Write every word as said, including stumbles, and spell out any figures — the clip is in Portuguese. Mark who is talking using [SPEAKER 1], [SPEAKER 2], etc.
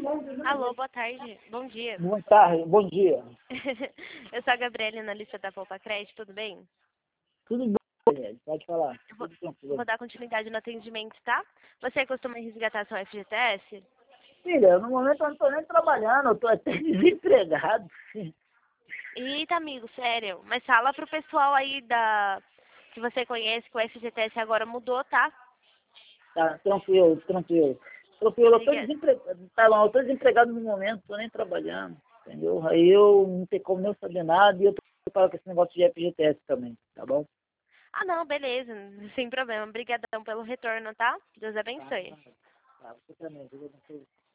[SPEAKER 1] Alô, boa tarde. Bom dia.
[SPEAKER 2] Boa tarde, bom dia.
[SPEAKER 1] Eu sou a Gabriela, analista da Poupa Crédito, tudo bem?
[SPEAKER 2] Tudo bom, Gabriel? Pode falar.
[SPEAKER 1] Eu vou,
[SPEAKER 2] Tudo tranquilo.
[SPEAKER 1] vou dar continuidade no atendimento, tá? Você costuma resgatar seu F G T S?
[SPEAKER 2] Filha, no momento eu não estou nem trabalhando, eu estou até desempregado.
[SPEAKER 1] Eita, amigo, sério. Mas fala pro pessoal aí da que você conhece que o F G T S agora mudou, tá?
[SPEAKER 2] Tá, tranquilo, tranquilo. Tranquilo, eu estou
[SPEAKER 1] Obrigada.
[SPEAKER 2] desempregado. Tá bom, eu estou desempregado no momento, estou nem trabalhando. Entendeu? Aí eu não tenho como nem saber nada e eu estou preocupado com esse negócio de F G T S também, tá bom?
[SPEAKER 1] Ah, não, beleza. Sem problema. Obrigadão pelo retorno, tá? Deus
[SPEAKER 2] Tá,
[SPEAKER 1] abençoe.
[SPEAKER 2] tá, você também, viu?